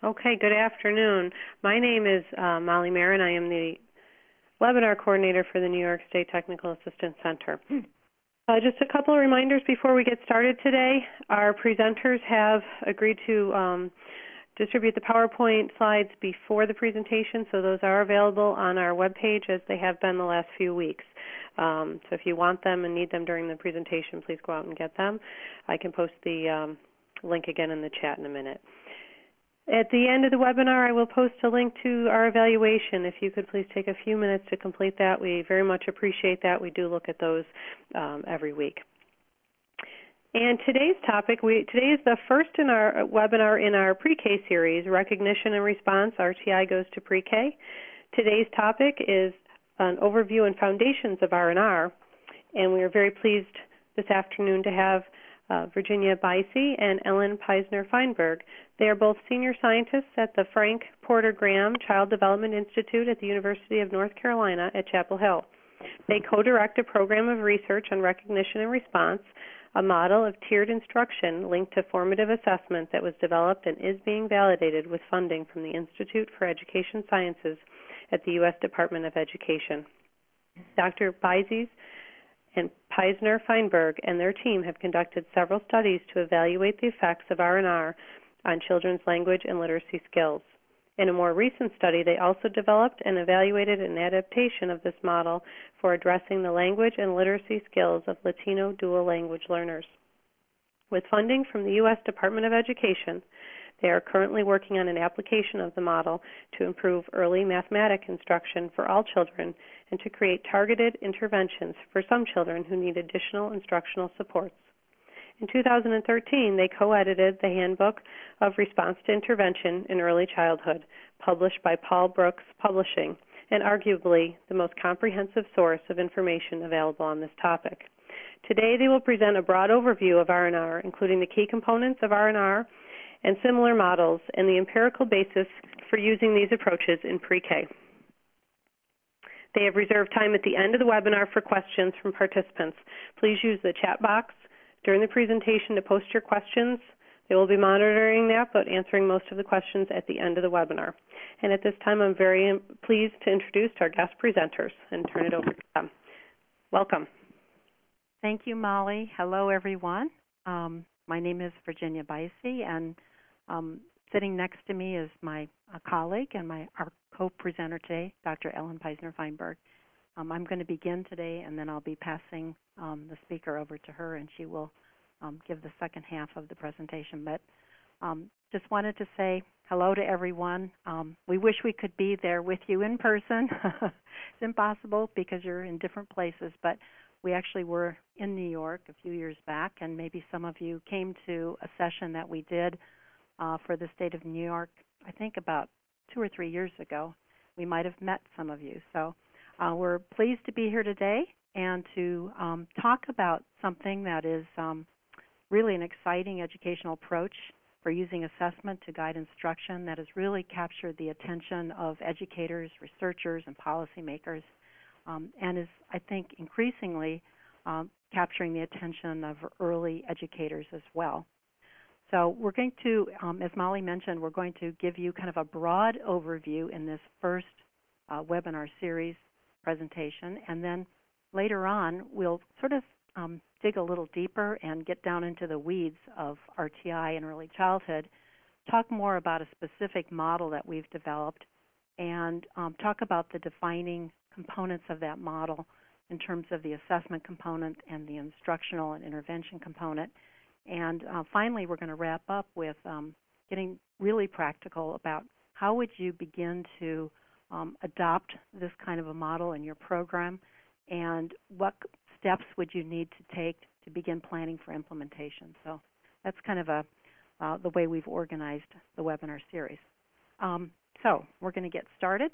Okay, good afternoon. My name is Molly Marin. I am the webinar coordinator for the New York State Technical Assistance Center. Just a couple of reminders before we get started today. Our presenters have agreed to distribute the PowerPoint slides before the presentation, so those are available on our webpage as they have been the last few weeks. So if you want them and need them during the presentation, please go out and get them. I can post the link again in the chat in a minute. At the end of the webinar, I will post a link to our evaluation. If you could please take a few minutes to complete that, we very much appreciate that. We do look at those every week. And today's topic, today is the first in our webinar in our pre-K series, Recognition and Response, RTI Goes to Pre-K. Today's topic is an overview and foundations of R&R, and we are very pleased this afternoon to have Virginia Bicey and Ellen Peisner-Feinberg. They are both senior scientists at the Frank Porter Graham Child Development Institute at the University of North Carolina at Chapel Hill. They co-direct a program of research on recognition and response, a model of tiered instruction linked to formative assessment that was developed and is being validated with funding from the Institute for Education Sciences at the U.S. Department of Education. Dr. Bicey and Peisner-Feinberg and their team have conducted several studies to evaluate the effects of R&R on children's language and literacy skills. In a more recent study, they also developed and evaluated an adaptation of this model for addressing the language and literacy skills of Latino dual language learners. With funding from the U.S. Department of Education, they are currently working on an application of the model to improve early mathematics instruction for all children and to create targeted interventions for some children who need additional instructional supports. In 2013, they co-edited the Handbook of Response to Intervention in Early Childhood, published by Paul Brooks Publishing, and arguably the most comprehensive source of information available on this topic. Today, they will present a broad overview of R&R, including the key components of R&R and similar models, and the empirical basis for using these approaches in pre-K. They have reserved time at the end of the webinar for questions from participants. Please use the chat box during the presentation to post your questions. They will be monitoring that, but answering most of the questions at the end of the webinar. And at this time, I'm very pleased to introduce our guest presenters and turn it over to them. Welcome. Thank you, Molly. Hello, everyone. My name is Virginia Bicey, and sitting next to me is my colleague and our co-presenter today, Dr. Ellen Peisner-Feinberg. I'm going to begin today, and then I'll be passing the speaker over to her, and she will give the second half of the presentation. But just wanted to say hello to everyone. We wish we could be there with you in person. It's impossible because you're in different places, but we actually were in New York a few years back, and maybe some of you came to a session that we did for the state of New York, I think about 2 or 3 years ago. We might have met some of you. So we're pleased to be here today and to talk about something that is really an exciting educational approach for using assessment to guide instruction that has really captured the attention of educators, researchers, and policymakers, and is, I think, increasingly capturing the attention of early educators as well. So we're going to, as Molly mentioned, we're going to give you kind of a broad overview in this first webinar series presentation, and then later on we'll sort of dig a little deeper and get down into the weeds of RTI in early childhood, talk more about a specific model that we've developed, and talk about the defining components of that model in terms of the assessment component and the instructional and intervention component. And finally, we're going to wrap up with getting really practical about how would you begin to adopt this kind of a model in your program, and what steps would you need to take to begin planning for implementation. So that's kind of the way we've organized the webinar series. So we're going to get started.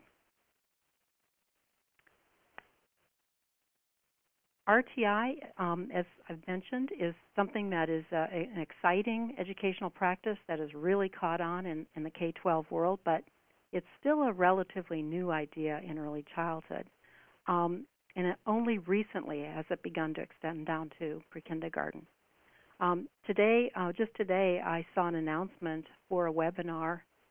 RTI, as I've mentioned, is something that is an exciting educational practice that has really caught on in the K-12 world, but it's still a relatively new idea in early childhood. And only recently has it begun to extend down to pre-kindergarten. Just today, I saw an announcement for a webinar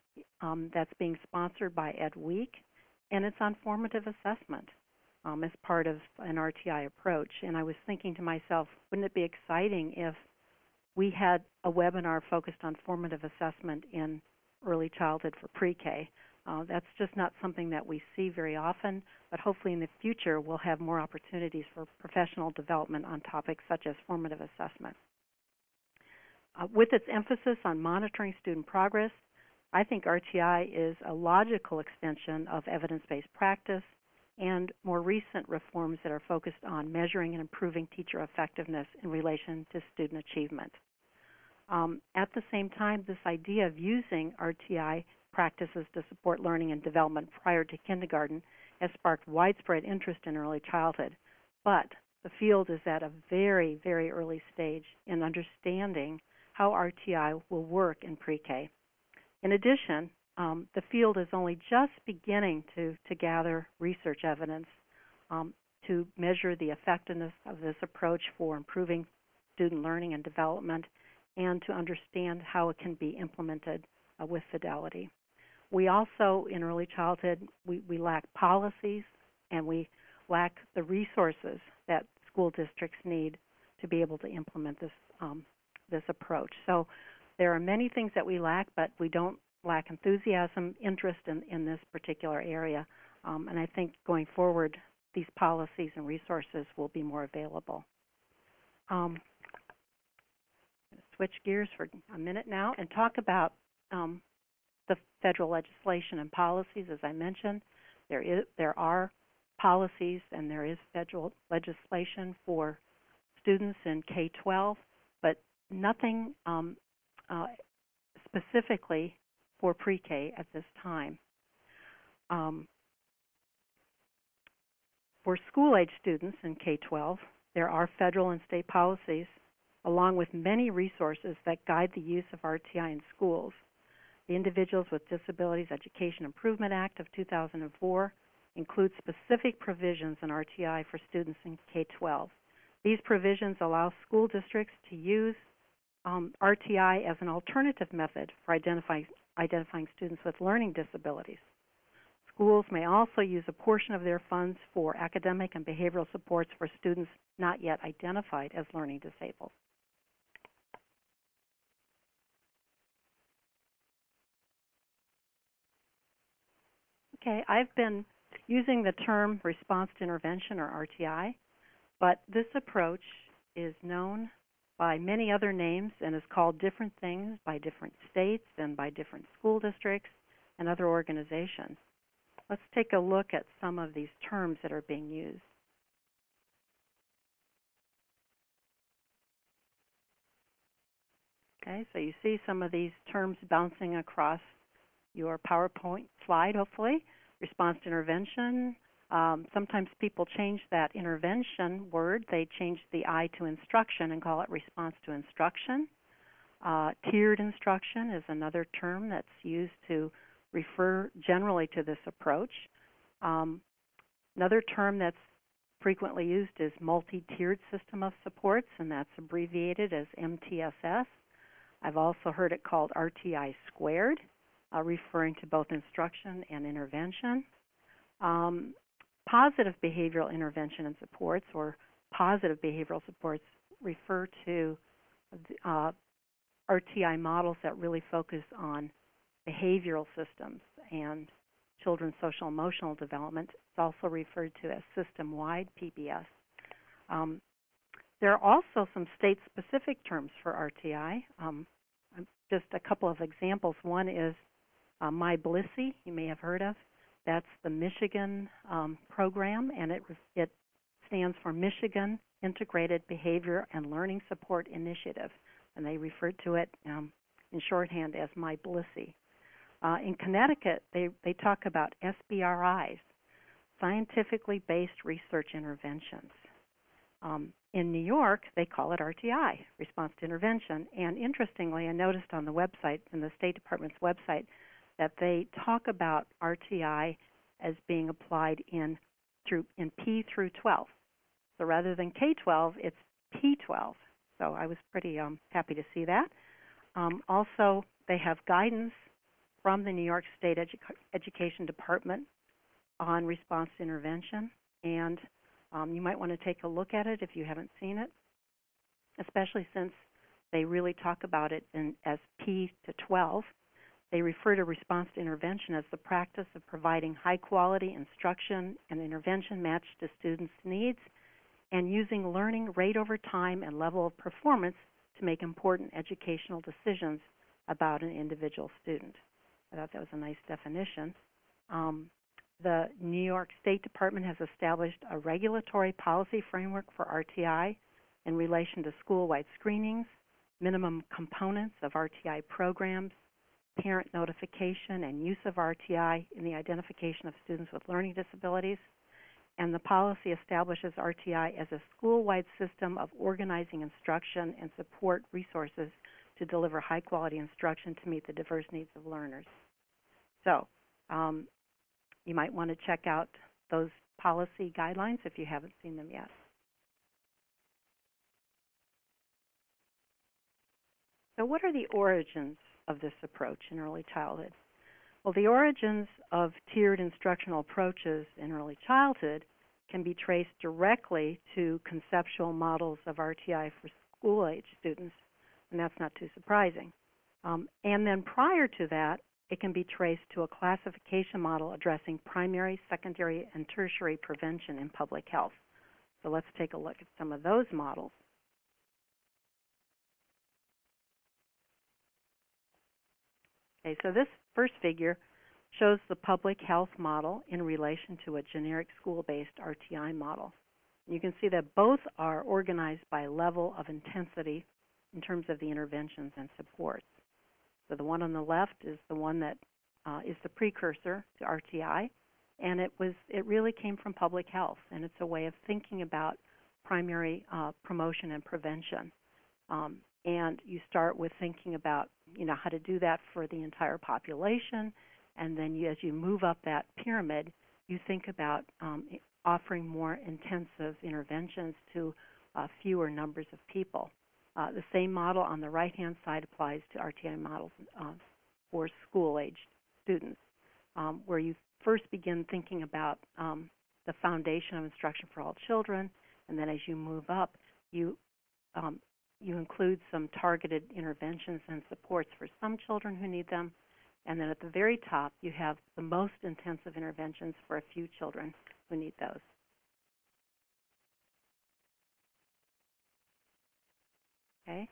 that's being sponsored by Ed Week, and it's on formative assessment as part of an RTI approach. And I was thinking to myself, wouldn't it be exciting if we had a webinar focused on formative assessment in early childhood for pre-K? That's just not something that we see very often, but hopefully in the future we'll have more opportunities for professional development on topics such as formative assessment. With its emphasis on monitoring student progress, I think RTI is a logical extension of evidence-based practice and more recent reforms that are focused on measuring and improving teacher effectiveness in relation to student achievement. At the same time, this idea of using RTI practices to support learning and development prior to kindergarten has sparked widespread interest in early childhood, but the field is at a very, very early stage in understanding how RTI will work in pre-K. In addition, the field is only just beginning to gather research evidence to measure the effectiveness of this approach for improving student learning and development and to understand how it can be implemented with fidelity. We also, in early childhood, we lack policies and we lack the resources that school districts need to be able to implement this approach. So there are many things that we lack, but we don't lack enthusiasm, interest in this particular area. And I think going forward, these policies and resources will be more available. I'm going to switch gears for a minute now and talk about the federal legislation and policies. As I mentioned, there are policies and there is federal legislation for students in K-12, but nothing specifically for pre-K at this time. For school-age students in K-12, there are federal and state policies, along with many resources that guide the use of RTI in schools. The Individuals with Disabilities Education Improvement Act of 2004 includes specific provisions in RTI for students in K-12. These provisions allow school districts to use RTI as an alternative method for identifying students with learning disabilities. Schools may also use a portion of their funds for academic and behavioral supports for students not yet identified as learning disabled. Okay, I've been using the term response to intervention, or RTI, but this approach is known by many other names and is called different things by different states and by different school districts and other organizations. Let's take a look at some of these terms that are being used. Okay, so you see some of these terms bouncing across your PowerPoint slide, hopefully. Response to intervention. Sometimes people change that intervention word. They change the I to instruction and call it response to instruction. Tiered instruction is another term that's used to refer generally to this approach. Another term that's frequently used is multi-tiered system of supports, and that's abbreviated as MTSS. I've also heard it called RTI squared, referring to both instruction and intervention. Positive behavioral intervention and supports, or positive behavioral supports, refer to RTI models that really focus on behavioral systems and children's social emotional development. It's also referred to as system-wide PBS. There are also some state-specific terms for RTI. Just a couple of examples. One is MyBLISSY, you may have heard of. That's the Michigan program, and it stands for Michigan Integrated Behavior and Learning Support Initiative, and they refer to it in shorthand as MyBLISSY. In Connecticut, they talk about SBRIs, Scientifically Based Research Interventions. In New York, they call it RTI, Response to Intervention. And interestingly, I noticed on the website, in the State Department's website, that they talk about RTI as being applied in P through 12. So rather than K-12, it's P-12. So I was pretty happy to see that. Also, they have guidance from the New York State Education Department on response to intervention, and you might want to take a look at it if you haven't seen it, especially since they really talk about it as P to 12. They refer to response to intervention as the practice of providing high-quality instruction and intervention matched to students' needs and using learning rate over time and level of performance to make important educational decisions about an individual student. I thought that was a nice definition. The New York State Department has established a regulatory policy framework for RTI in relation to school-wide screenings, minimum components of RTI programs, parent notification and use of RTI in the identification of students with learning disabilities, and the policy establishes RTI as a school-wide system of organizing instruction and support resources to deliver high-quality instruction to meet the diverse needs of learners. So, you might want to check out those policy guidelines if you haven't seen them yet. So what are the origins of this approach in early childhood? Well, the origins of tiered instructional approaches in early childhood can be traced directly to conceptual models of RTI for school-age students, and that's not too surprising. And then prior to that, it can be traced to a classification model addressing primary, secondary, and tertiary prevention in public health. So let's take a look at some of those models. Okay, so this first figure shows the public health model in relation to a generic school-based RTI model. You can see that both are organized by level of intensity in terms of the interventions and supports. So the one on the left is the one that is the precursor to RTI, and it really came from public health, and it's a way of thinking about primary promotion and prevention. And you start with thinking about how to do that for the entire population, and then as you move up that pyramid, you think about offering more intensive interventions to fewer numbers of people. The same model on the right-hand side applies to RTI models for school-aged students, where you first begin thinking about the foundation of instruction for all children, and then as you move up, you include some targeted interventions and supports for some children who need them, and then at the very top, you have the most intensive interventions for a few children who need those. Okay.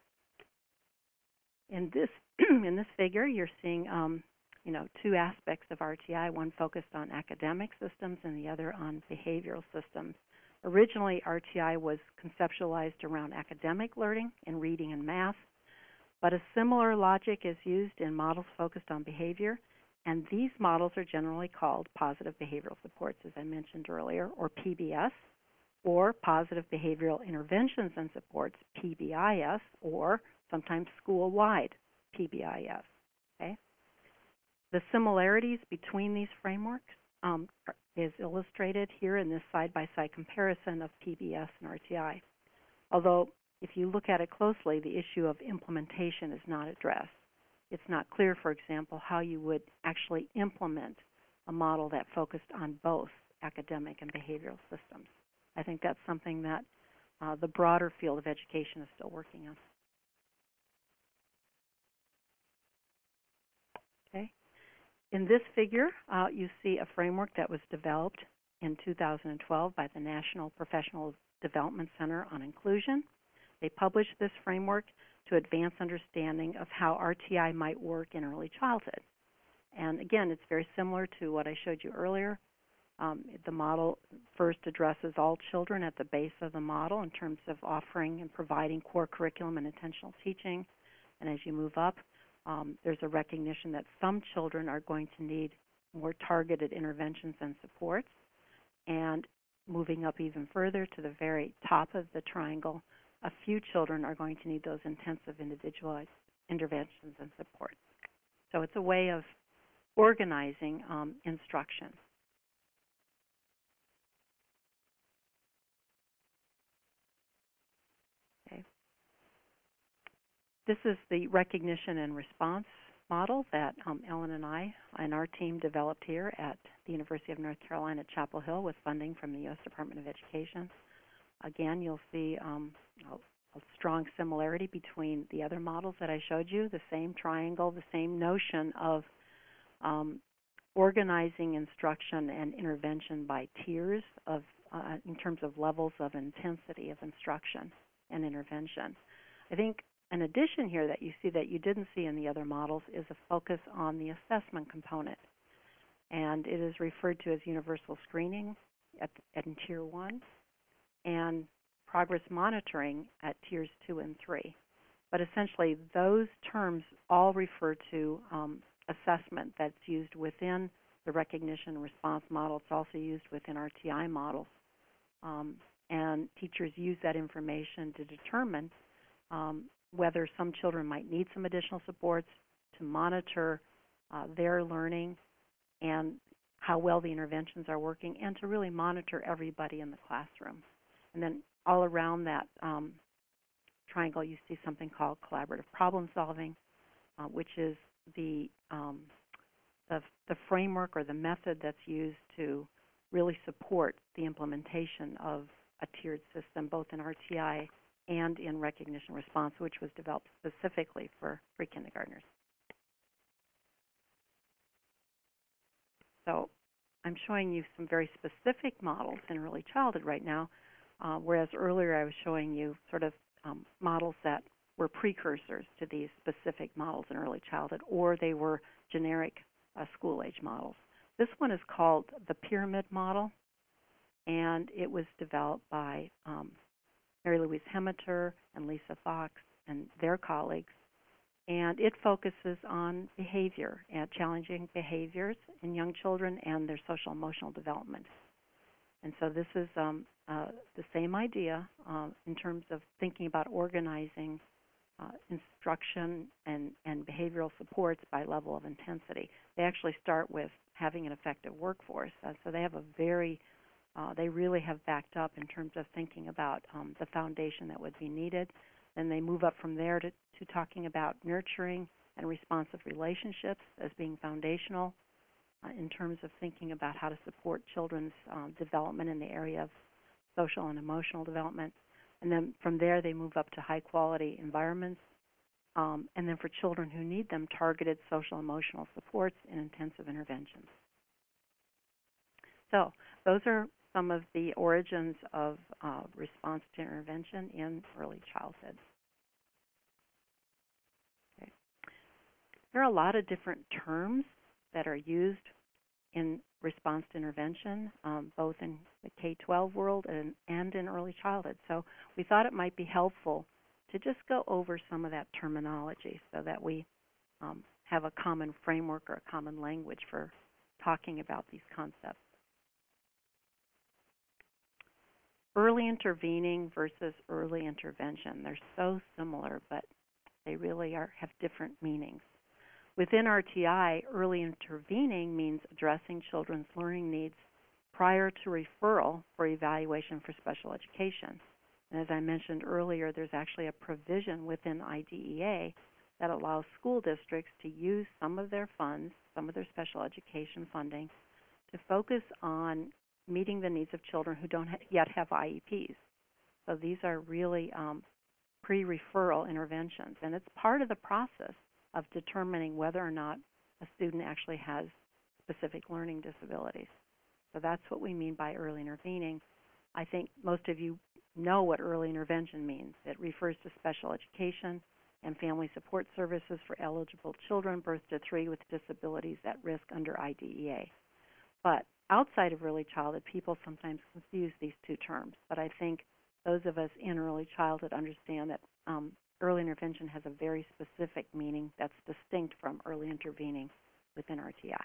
In this figure, you're seeing two aspects of RTI, one focused on academic systems and the other on behavioral systems. Originally, RTI was conceptualized around academic learning in reading and math, but a similar logic is used in models focused on behavior, and these models are generally called positive behavioral supports, as I mentioned earlier, or PBS, or positive behavioral interventions and supports, PBIS, or sometimes school-wide PBIS. Okay? The similarities between these frameworks is illustrated here in this side-by-side comparison of PBS and RTI. Although, if you look at it closely, the issue of implementation is not addressed. It's not clear, for example, how you would actually implement a model that focused on both academic and behavioral systems. I think that's something that the broader field of education is still working on. Okay. In this figure, you see a framework that was developed in 2012 by the National Professional Development Center on Inclusion. They published this framework to advance understanding of how RTI might work in early childhood. And again, it's very similar to what I showed you earlier. The model first addresses all children at the base of the model in terms of offering and providing core curriculum and intentional teaching. And as you move up, there's a recognition that some children are going to need more targeted interventions and supports. And moving up even further to the very top of the triangle, a few children are going to need those intensive individualized interventions and supports. So it's a way of organizing instruction. Okay. This is the recognition and response model that Ellen and I and our team developed here at the University of North Carolina at Chapel Hill with funding from the U.S. Department of Education. Again, you'll see a strong similarity between the other models that I showed you, the same triangle, the same notion of organizing instruction and intervention by tiers of in terms of levels of intensity of instruction and intervention. I think an addition here that you see that you didn't see in the other models is a focus on the assessment component. And it is referred to as universal screening in Tier 1 and progress monitoring at Tiers 2 and 3. But essentially, those terms all refer to assessment that's used within the recognition response model. It's also used within our TI models. And teachers use that information to determine whether some children might need some additional supports, to monitor their learning and how well the interventions are working, and to really monitor everybody in the classroom. And then all around that triangle, you see something called collaborative problem solving, which is the framework or the method that's used to really support the implementation of a tiered system, both in RTI and in recognition response, which was developed specifically for pre-kindergartners. So I'm showing you some very specific models in early childhood right now, whereas earlier I was showing you sort of models that were precursors to these specific models in early childhood, or they were generic school-age models. This one is called the pyramid model, and it was developed by Mary Louise Hemeter and Lisa Fox and their colleagues, and it focuses on behavior and challenging behaviors in young children and their social emotional development. And so this is the same idea in terms of thinking about organizing instruction and behavioral supports by level of intensity. They actually start with having an effective workforce. So they have they really have backed up in terms of thinking about the foundation that would be needed. Then they move up from there to talking about nurturing and responsive relationships as being foundational in terms of thinking about how to support children's development in the area of social and emotional development. And then from there, they move up to high-quality environments. And then for children who need them, targeted social emotional supports and intensive interventions. So those are some of the origins of response to intervention in early childhood. Okay. There are a lot of different terms that are used in response to intervention, both in the K-12 world and in early childhood. So we thought it might be helpful to just go over some of that terminology so that we have a common framework or a common language for talking about these concepts. Early intervening versus early intervention. They're so similar, but they really have different meanings. Within RTI, early intervening means addressing children's learning needs prior to referral for evaluation for special education. And as I mentioned earlier, there's actually a provision within IDEA that allows school districts to use some of their funds, some of their special education funding, to focus on meeting the needs of children who don't yet have IEPs. So these are really pre-referral interventions, and it's part of the process of determining whether or not a student actually has specific learning disabilities. So that's what we mean by early intervening. I think most of you know what early intervention means. It refers to special education and family support services for eligible children birth to 3 with disabilities at risk under IDEA. But outside of early childhood, people sometimes confuse these two terms. But I think those of us in early childhood understand that early intervention has a very specific meaning that's distinct from early intervening within RTI.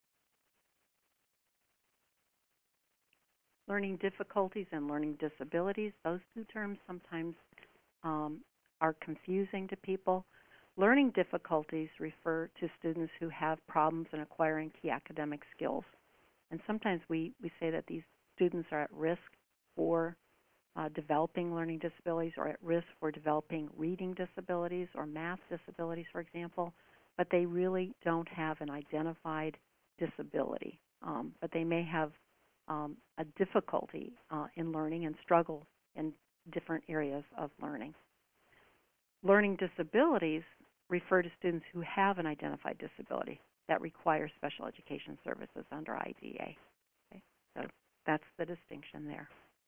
Learning difficulties and learning disabilities, those two terms sometimes are confusing to people. Learning difficulties refer to students who have problems in acquiring key academic skills. And sometimes we say that these students are at risk for developing learning disabilities or at risk for developing reading disabilities or math disabilities, for example. but they really don't have an identified disability. But they may have a difficulty in learning and struggle in different areas of learning. Learning disabilities refer to students who have an identified disability that require special education services under IDEA. Okay? So that's the distinction there.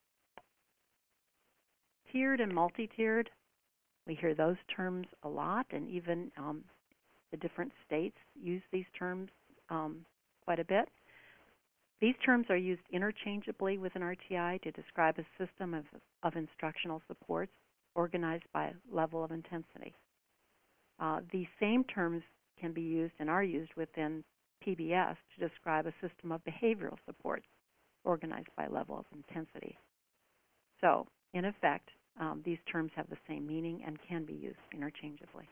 Tiered and multi-tiered, we hear those terms a lot, and even the different states use these terms quite a bit. These terms are used interchangeably within RTI to describe a system of instructional supports organized by level of intensity. These same terms can be used and are used within PBS to describe a system of behavioral supports organized by level of intensity. So, in effect, these terms have the same meaning and can be used interchangeably.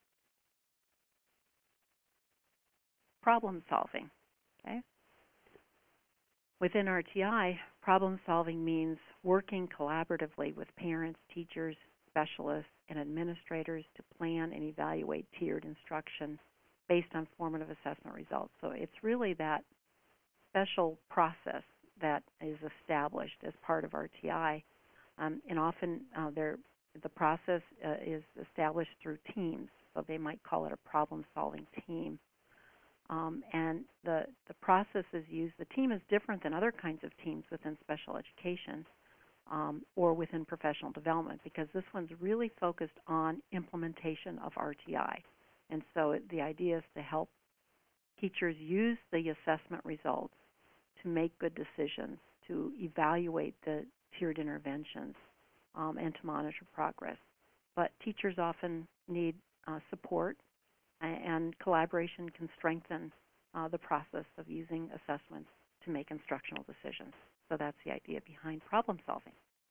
Problem solving. Okay? Within RTI, problem solving means working collaboratively with parents, teachers, specialists, and administrators to plan and evaluate tiered instruction based on formative assessment results. So it's really that special process that is established as part of RTI, and often the process is established through teams. So they might call it a problem-solving team. And the process is used. The team is different than other kinds of teams within special education or within professional development, because this one's really focused on implementation of RTI. And so the idea is to help teachers use the assessment results to make good decisions, to evaluate the tiered interventions, and to monitor progress. But teachers often need support, and collaboration can strengthen the process of using assessments to make instructional decisions. So that's the idea behind problem solving.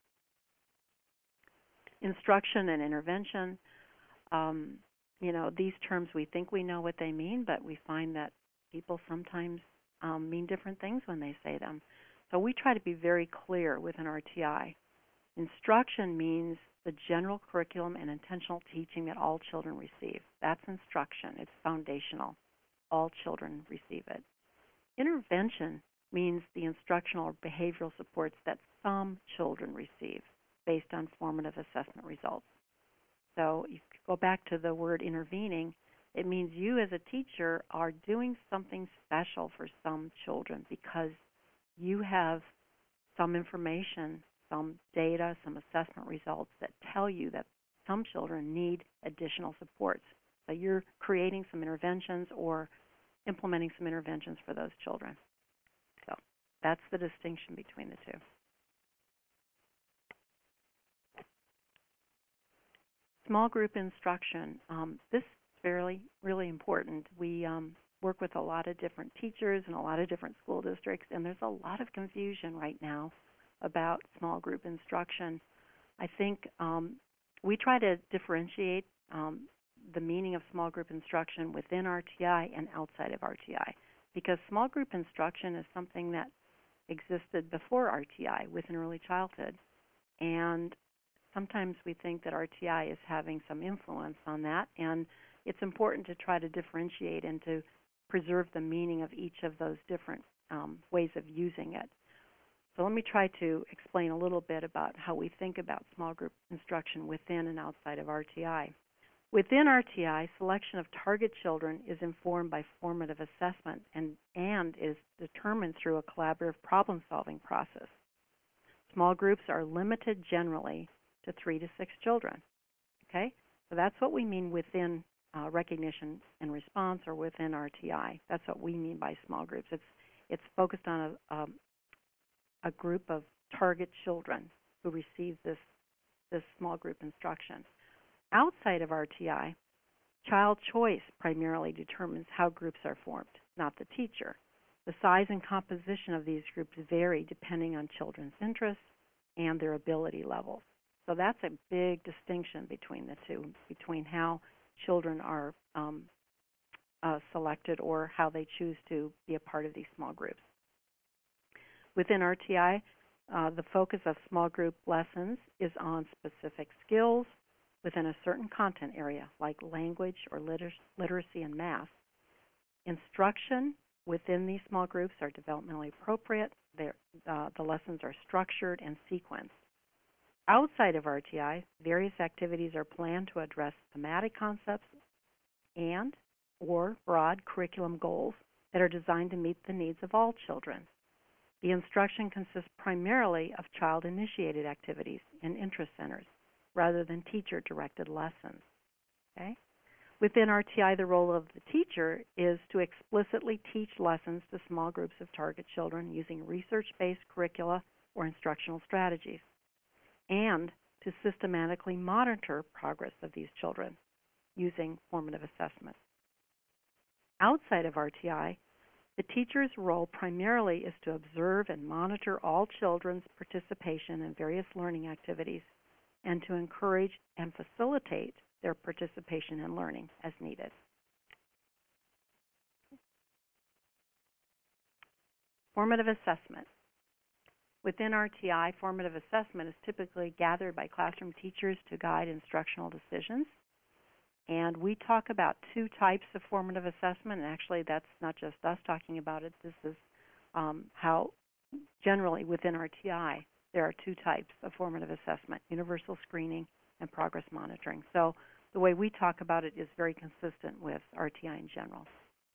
Instruction and intervention, these terms, we think we know what they mean, but we find that people sometimes mean different things when they say them. So we try to be very clear within RTI. Instruction means the general curriculum and intentional teaching that all children receive. That's instruction. It's foundational. All children receive it. Intervention means the instructional or behavioral supports that some children receive based on formative assessment results. So you go back to the word intervening. It means you as a teacher are doing something special for some children because you have some information, some data, some assessment results that tell you that some children need additional supports. So you're creating some interventions or implementing some interventions for those children. So that's the distinction between the two. Small group instruction. This is really important. We work with a lot of different teachers and a lot of different school districts, and there's a lot of confusion right now about small group instruction. I think we try to differentiate the meaning of small group instruction within RTI and outside of RTI, because small group instruction is something that existed before RTI within early childhood, and sometimes we think that RTI is having some influence on that, and it's important to try to differentiate and to preserve the meaning of each of those different ways of using it. So let me try to explain a little bit about how we think about small group instruction within and outside of RTI. Within RTI, selection of target children is informed by formative assessment and is determined through a collaborative problem-solving process. Small groups are limited generally to 3 to 6 children. Okay? So that's what we mean within recognition and response, or within RTI. That's what we mean by small groups. It's focused on a group of target children who receive this small group instruction. Outside of RTI, child choice primarily determines how groups are formed, not the teacher. The size and composition of these groups vary depending on children's interests and their ability levels. So that's a big distinction between the two, between how children are selected or how they choose to be a part of these small groups. Within RTI, the focus of small group lessons is on specific skills, within a certain content area, like language or literacy and math. Instruction within these small groups are developmentally appropriate. The lessons are structured and sequenced. Outside of RTI, various activities are planned to address thematic concepts and or broad curriculum goals that are designed to meet the needs of all children. The instruction consists primarily of child-initiated activities in interest centers rather than teacher-directed lessons. Okay? Within RTI, the role of the teacher is to explicitly teach lessons to small groups of target children using research-based curricula or instructional strategies, and to systematically monitor progress of these children using formative assessment. Outside of RTI, the teacher's role primarily is to observe and monitor all children's participation in various learning activities and to encourage and facilitate their participation in learning as needed. Formative assessment. Within RTI, formative assessment is typically gathered by classroom teachers to guide instructional decisions. And we talk about two types of formative assessment, and actually that's not just us talking about it. This is how generally within RTI there are two types of formative assessment: universal screening and progress monitoring. So the way we talk about it is very consistent with RTI in general.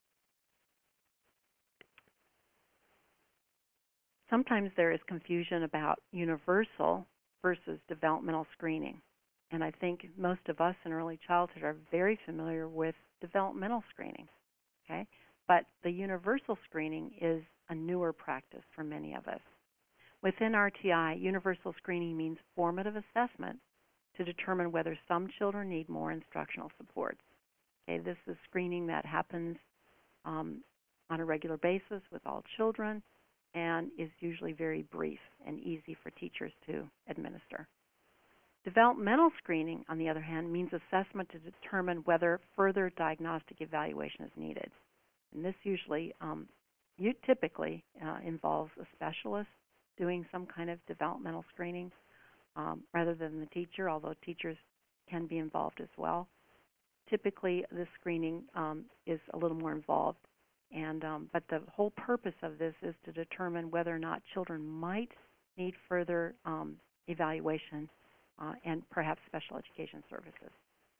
Sometimes there is confusion about universal versus developmental screening. And I think most of us in early childhood are very familiar with developmental screening. Okay? But the universal screening is a newer practice for many of us. Within RTI, universal screening means formative assessment to determine whether some children need more instructional supports. Okay, this is screening that happens on a regular basis with all children and is usually very brief and easy for teachers to administer. Developmental screening, on the other hand, means assessment to determine whether further diagnostic evaluation is needed. And this usually, typically involves a specialist doing some kind of developmental screening rather than the teacher, although teachers can be involved as well. Typically, this screening is a little more involved, but the whole purpose of this is to determine whether or not children might need further evaluation and perhaps special education services.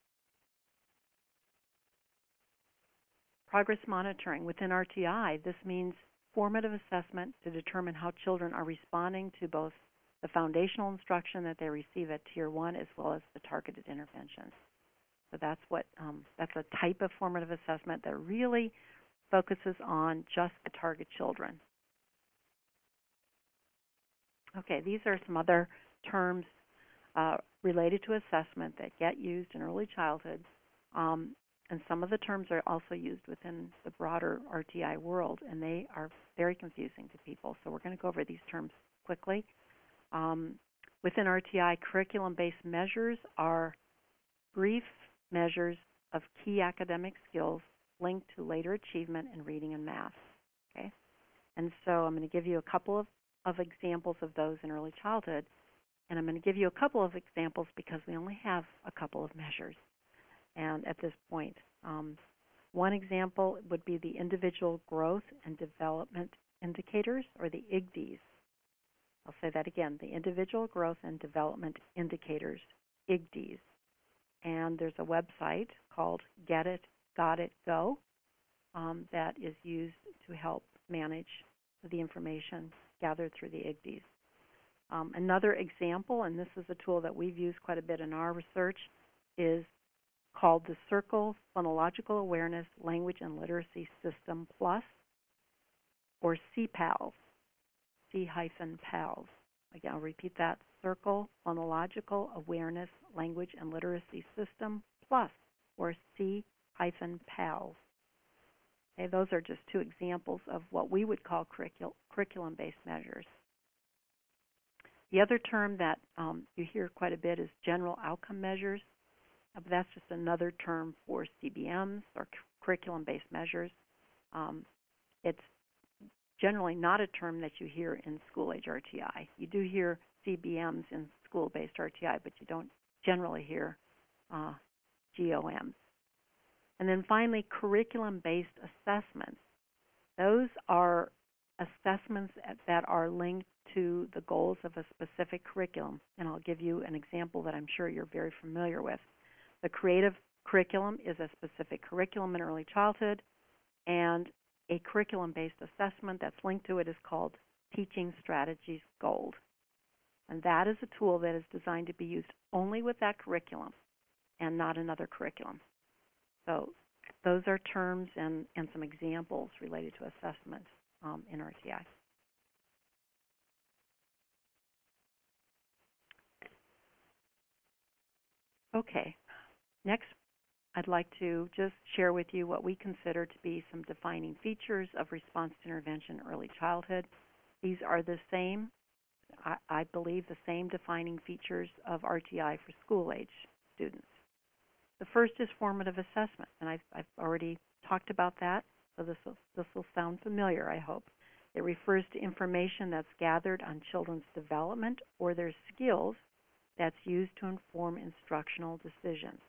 Progress monitoring. Within RTI, this means formative assessment to determine how children are responding to both the foundational instruction that they receive at Tier 1 as well as the targeted interventions. So that's a type of formative assessment that really focuses on just the target children. Okay, these are some other terms related to assessment that get used in early childhood, and some of the terms are also used within the broader RTI world, and they are very confusing to people. So we're going to go over these terms quickly. Within RTI, curriculum-based measures are brief measures of key academic skills linked to later achievement in reading and math. Okay, and so I'm going to give you a couple of examples of those in early childhood. And I'm going to give you a couple of examples because we only have a couple of measures. And at this point, one example would be the individual growth and development indicators, or the IGDs. I'll say that again, the individual growth and development indicators, IGDs. And there's a website called Get It, Got It, Go that is used to help manage the information gathered through the IGDs. Another example, and this is a tool that we've used quite a bit in our research, is called the Circle Phonological Awareness Language and Literacy System Plus, or CPALS, C-PALS. Again, I'll repeat that, Circle Phonological Awareness Language and Literacy System Plus, or C-PALS. Okay, those are just two examples of what we would call curriculum-based measures. The other term that you hear quite a bit is general outcome measures. But that's just another term for CBMs, or curriculum-based measures. It's generally not a term that you hear in school-age RTI. You do hear CBMs in school-based RTI, but you don't generally hear GOMs. And then finally, curriculum-based assessments. Those are assessments that are linked to the goals of a specific curriculum. And I'll give you an example that I'm sure you're very familiar with. The creative curriculum is a specific curriculum in early childhood, and a curriculum-based assessment that's linked to it is called Teaching Strategies Gold. And that is a tool that is designed to be used only with that curriculum and not another curriculum. So those are terms and some examples related to assessment in RTI. Okay, next I'd like to just share with you what we consider to be some defining features of response to intervention in early childhood. These are the same, I believe, the same defining features of RTI for school-age students. The first is formative assessment, and I've already talked about that, so this will sound familiar, I hope. It refers to information that's gathered on children's development or their skills that's used to inform instructional decisions.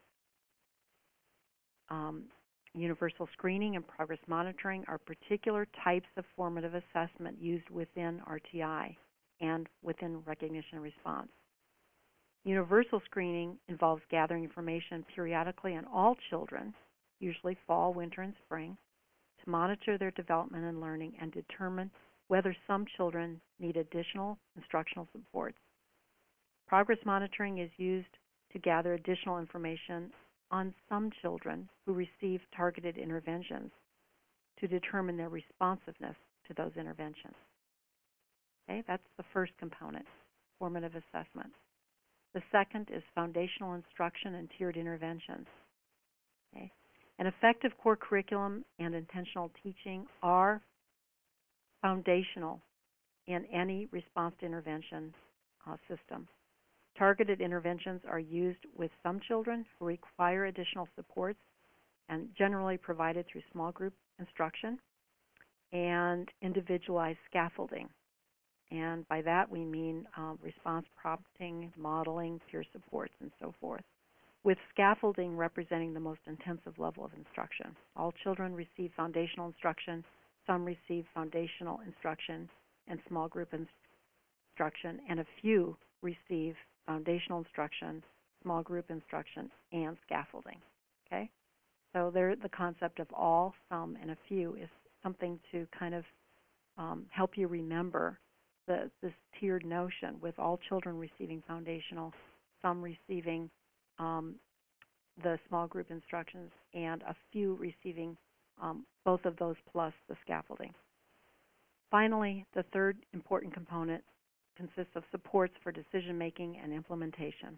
Universal screening and progress monitoring are particular types of formative assessment used within RTI and within recognition and response. Universal screening involves gathering information periodically on all children, usually fall, winter, and spring, to monitor their development and learning and determine whether some children need additional instructional supports. Progress monitoring is used to gather additional information on some children who receive targeted interventions to determine their responsiveness to those interventions. Okay, that's the first component, formative assessment. The second is foundational instruction and tiered interventions. Okay. An effective core curriculum and intentional teaching are foundational in any response to intervention system. Targeted interventions are used with some children who require additional supports and generally provided through small group instruction and individualized scaffolding. And by that we mean response prompting, modeling, peer supports, and so forth, with scaffolding representing the most intensive level of instruction. All children receive foundational instruction. Some receive foundational instruction and small group instruction, and a few receive foundational instruction, small group instruction, and scaffolding. Okay? So there, the concept of all, some, and a few is something to kind of help you remember this tiered notion, with all children receiving foundational, some receiving the small group instructions, and a few receiving both of those plus the scaffolding. Finally, the third important component consists of supports for decision-making and implementation.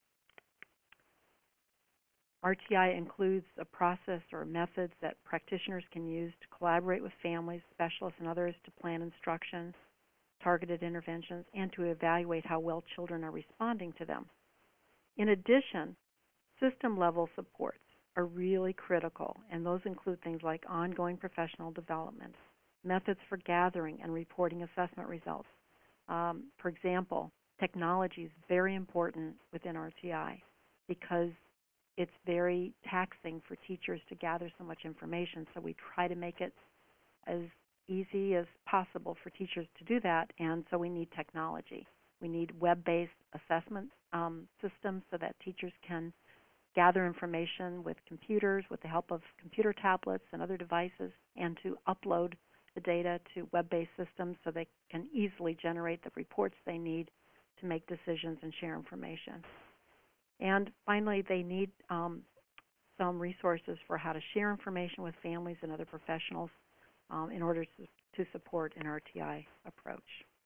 RTI includes a process or methods that practitioners can use to collaborate with families, specialists, and others to plan instruction, targeted interventions, and to evaluate how well children are responding to them. In addition, system-level supports are really critical, and those include things like ongoing professional development, methods for gathering and reporting assessment results. For example, technology is very important within RTI because it's very taxing for teachers to gather so much information, so we try to make it as easy as possible for teachers to do that, and so we need technology. We need web-based assessment systems so that teachers can gather information with computers, with the help of computer tablets and other devices, and to upload the data to web-based systems so they can easily generate the reports they need to make decisions and share information. And finally, they need some resources for how to share information with families and other professionals in order to support an RTI approach.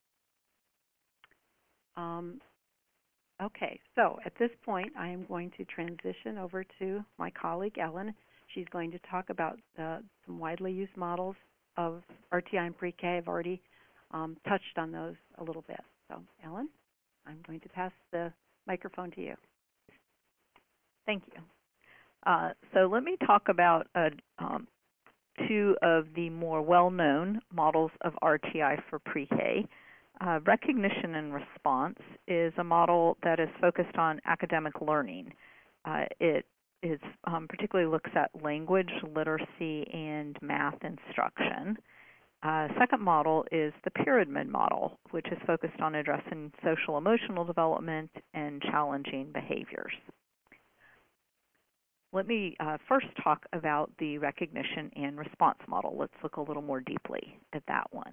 Okay, so at this point, I am going to transition over to my colleague, Ellen. She's going to talk about some widely used models of RTI and pre-K. I've already touched on those a little bit. So, Ellen, I'm going to pass the microphone to you. Thank you. So let me talk about two of the more well-known models of RTI for pre-K. Recognition and response is a model that is focused on academic learning. It is particularly looks at language, literacy, and math instruction. Second model is the pyramid model, which is focused on addressing social emotional development and challenging behaviors. Let me first talk about the recognition and response model. Let's look a little more deeply at that one.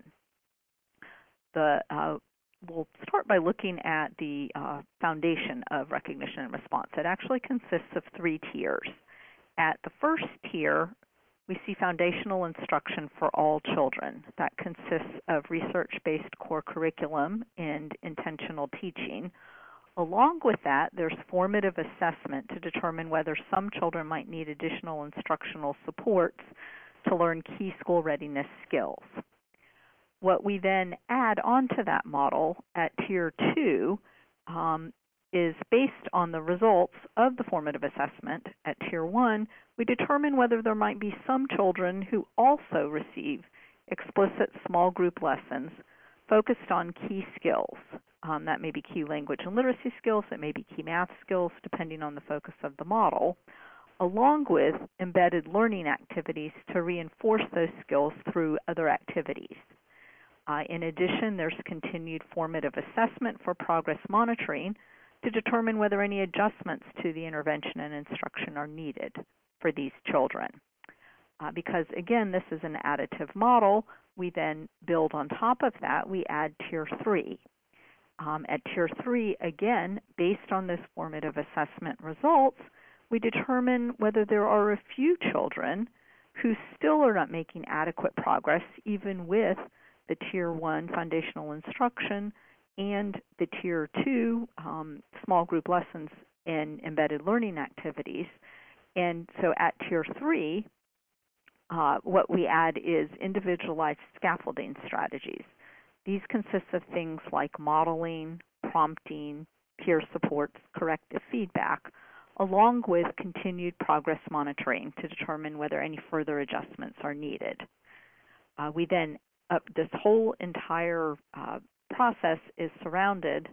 We'll start by looking at the foundation of recognition and response. It actually consists of 3 tiers. At the first tier, we see foundational instruction for all children. That consists of research-based core curriculum and intentional teaching. Along with that, there's formative assessment to determine whether some children might need additional instructional supports to learn key school readiness skills. What we then add onto that model at Tier 2 is based on the results of the formative assessment. At Tier 1, we determine whether there might be some children who also receive explicit small group lessons focused on key skills. That may be key language and literacy skills, it may be key math skills, depending on the focus of the model, along with embedded learning activities to reinforce those skills through other activities. In addition, there's continued formative assessment for progress monitoring to determine whether any adjustments to the intervention and instruction are needed for these children. Because, again, this is an additive model, we then build on top of that, we add Tier 3. At Tier 3, again, based on this formative assessment results, we determine whether there are a few children who still are not making adequate progress, even with the Tier 1 foundational instruction and the Tier 2 small group lessons and embedded learning activities. And so at Tier 3, what we add is individualized scaffolding strategies. These consist of things like modeling, prompting, peer supports, corrective feedback, along with continued progress monitoring to determine whether any further adjustments are needed. We then, this whole entire process is surrounded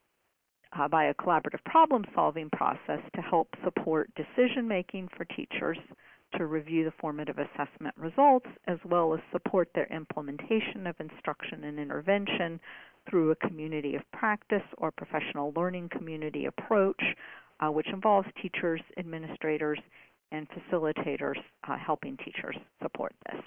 by a collaborative problem-solving process to help support decision-making for teachers to review the formative assessment results, as well as support their implementation of instruction and intervention through a community of practice or professional learning community approach, which involves teachers, administrators, and facilitators helping teachers support this.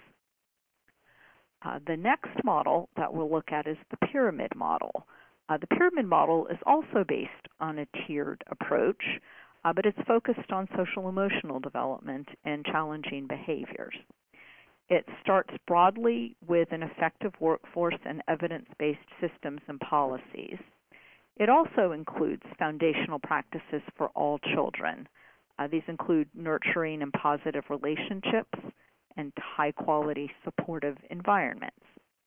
The next model that we'll look at is the pyramid model. The pyramid model is also based on a tiered approach, but it's focused on social emotional development and challenging behaviors. It starts broadly with an effective workforce and evidence-based systems and policies. It also includes foundational practices for all children. These include nurturing and positive relationships and high-quality supportive environments.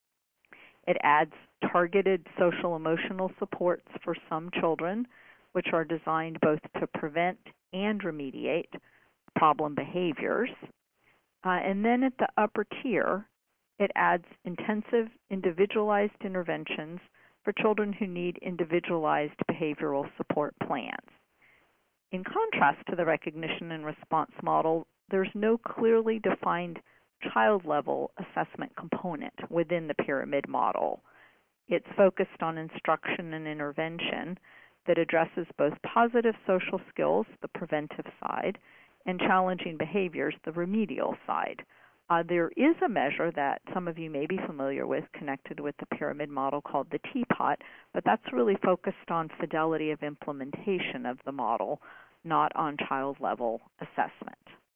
It adds targeted social emotional supports for some children, which are designed both to prevent and remediate problem behaviors. And then at the upper tier, it adds intensive individualized interventions for children who need individualized behavioral support plans. In contrast to the recognition and response model, there's no clearly defined child-level assessment component within the pyramid model. It's focused on instruction and intervention that addresses both positive social skills, the preventive side, and challenging behaviors, the remedial side. There is a measure that some of you may be familiar with connected with the pyramid model called the Teapot, but that's really focused on fidelity of implementation of the model, not on child-level assessment.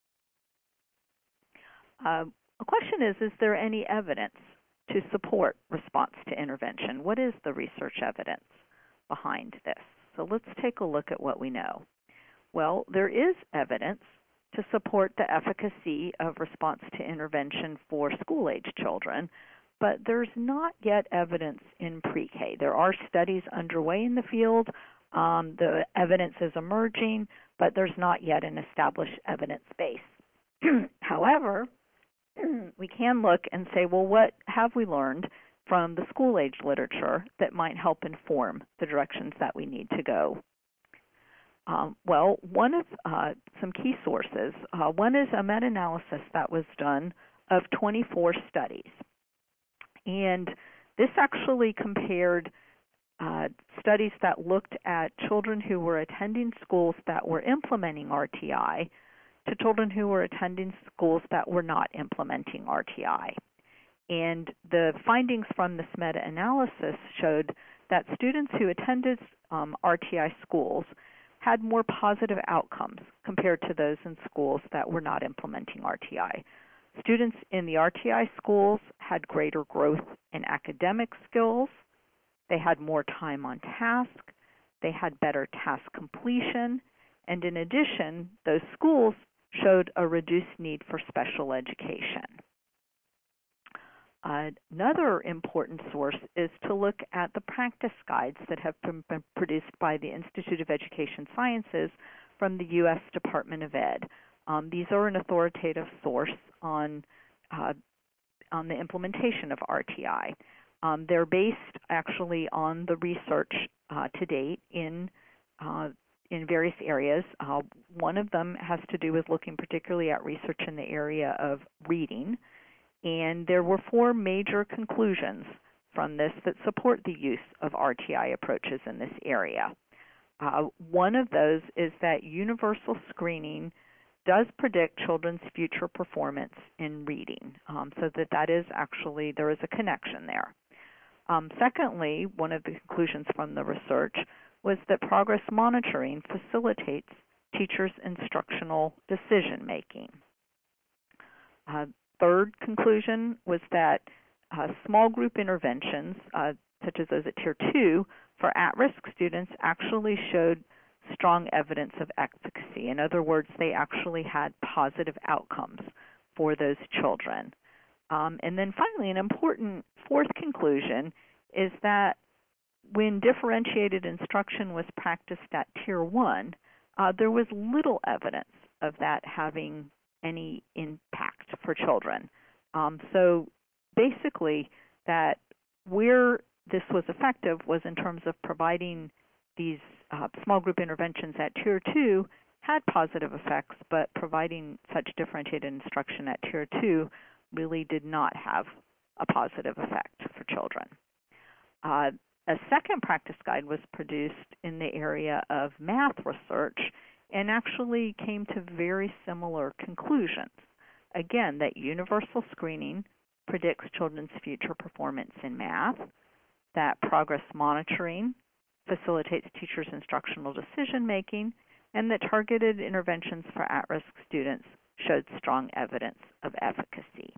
The question is there any evidence to support response to intervention? What is the research evidence behind this? So let's take a look at what we know. Well, there is evidence to support the efficacy of response to intervention for school-age children, but there's not yet evidence in pre-K. There are studies underway in the field. The evidence is emerging, but there's not yet an established evidence base. However, we can look and say, well, what have we learned from the school-age literature that might help inform the directions that we need to go? Well, one of some key sources, one is a meta-analysis that was done of 24 studies. And this actually compared studies that looked at children who were attending schools that were implementing RTI to children who were attending schools that were not implementing RTI. And the findings from this meta-analysis showed that students who attended RTI schools had more positive outcomes compared to those in schools that were not implementing RTI. Students in the RTI schools had greater growth in academic skills. They had more time on task. They had better task completion. And in addition, those schools showed a reduced need for special education. Another important source is to look at the practice guides that have been produced by the Institute of Education Sciences from the U.S. Department of Ed. These are an authoritative source on the implementation of RTI. They're based actually on the research to date in various areas. One of them has to do with looking particularly at research in the area of reading. And there were 4 major conclusions from this that support the use of RTI approaches in this area. One of those is that universal screening does predict children's future performance in reading, so that is actually, there is a connection there. Secondly, one of the conclusions from the research was that progress monitoring facilitates teachers' instructional decision making. Third conclusion was that small group interventions, such as those at Tier 2, for at-risk students actually showed strong evidence of efficacy. In other words, they actually had positive outcomes for those children. And then finally, an important fourth conclusion is that when differentiated instruction was practiced at Tier 1, there was little evidence of that having any impact for children. So basically, that where this was effective was in terms of providing these small group interventions at Tier 2 had positive effects, but providing such differentiated instruction at Tier 2 really did not have a positive effect for children. A second practice guide was produced in the area of math research and actually came to very similar conclusions. Again, that universal screening predicts children's future performance in math, that progress monitoring facilitates teachers' instructional decision-making, and that targeted interventions for at-risk students showed strong evidence of efficacy.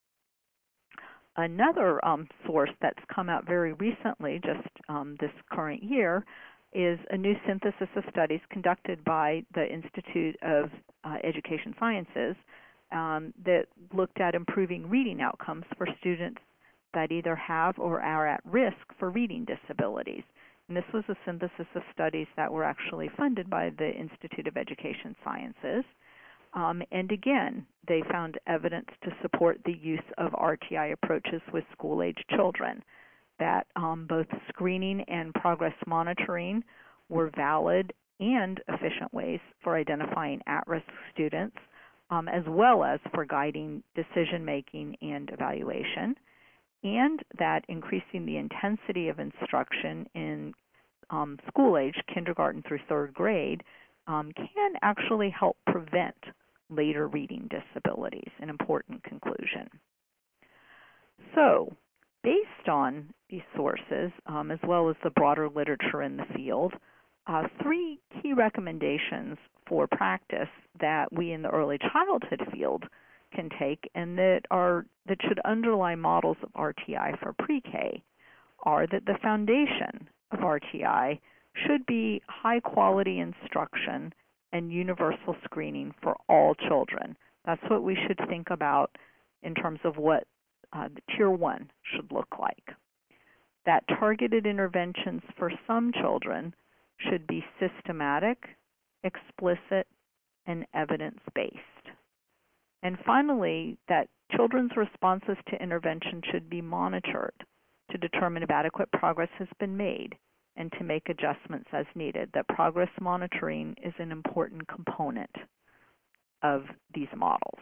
Another source that's come out very recently, just this current year, is a new synthesis of studies conducted by the Institute of Education Sciences that looked at improving reading outcomes for students that either have or are at risk for reading disabilities. And this was a synthesis of studies that were actually funded by the Institute of Education Sciences. And again, they found evidence to support the use of RTI approaches with school-age children, that both screening and progress monitoring were valid and efficient ways for identifying at-risk students, as well as for guiding decision-making and evaluation, and that increasing the intensity of instruction in school-age, kindergarten through 3rd grade, can actually help prevent later reading disabilities, an important conclusion. So, based on these sources, as well as the broader literature in the field, 3 key recommendations for practice that we in the early childhood field can take and that should underlie models of RTI for pre-K are that the foundation of RTI should be high-quality instruction and universal screening for all children. That's what we should think about in terms of what the Tier 1 should look like. That targeted interventions for some children should be systematic, explicit, and evidence-based. And finally, that children's responses to intervention should be monitored to determine if adequate progress has been made and to make adjustments as needed, that progress monitoring is an important component of these models.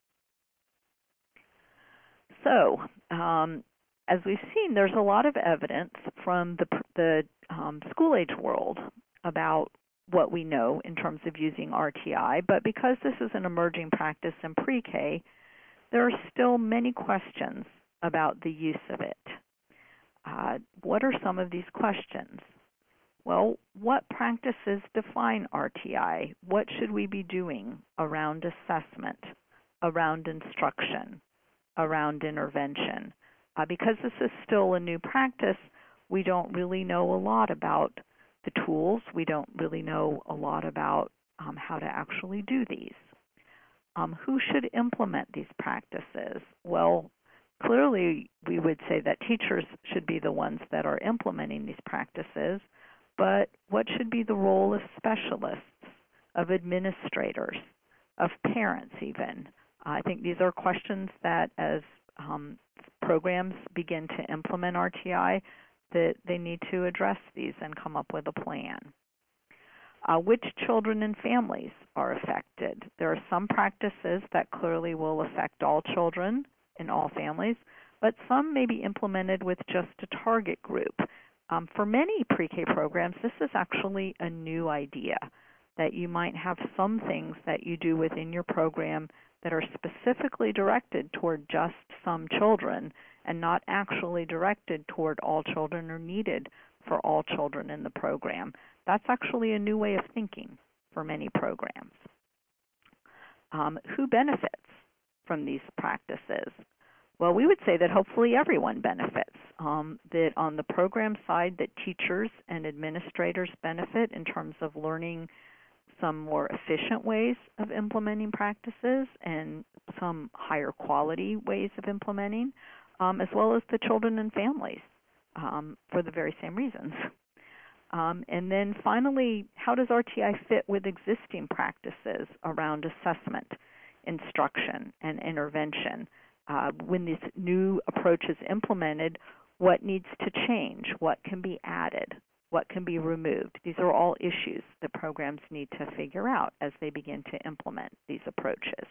So, as we've seen, there's a lot of evidence from the school-age world about what we know in terms of using RTI, but because this is an emerging practice in pre-K, there are still many questions about the use of it. What are some of these questions? Well, what practices define RTI? What should we be doing around assessment, around instruction, around intervention? Because this is still a new practice, we don't really know a lot about the tools. We don't really know a lot about how to actually do these. Who should implement these practices? Well, clearly we would say that teachers should be the ones that are implementing these practices, but what should be the role of specialists, of administrators, of parents even? I think these are questions that as programs begin to implement RTI, that they need to address these and come up with a plan. Which children and families are affected? There are some practices that clearly will affect all children in all families, but some may be implemented with just a target group. For many pre-K programs, this is actually a new idea, that you might have some things that you do within your program that are specifically directed toward just some children and not actually directed toward all children or needed for all children in the program. That's actually a new way of thinking for many programs. Who benefits from these practices? Well, we would say that hopefully everyone benefits, that on the program side that teachers and administrators benefit in terms of learning some more efficient ways of implementing practices and some higher quality ways of implementing, as well as the children and families for the very same reasons. And then finally, how does RTI fit with existing practices around assessment, instruction, and intervention? When this new approach is implemented, what needs to change? What can be added? What can be removed? These are all issues that programs need to figure out as they begin to implement these approaches.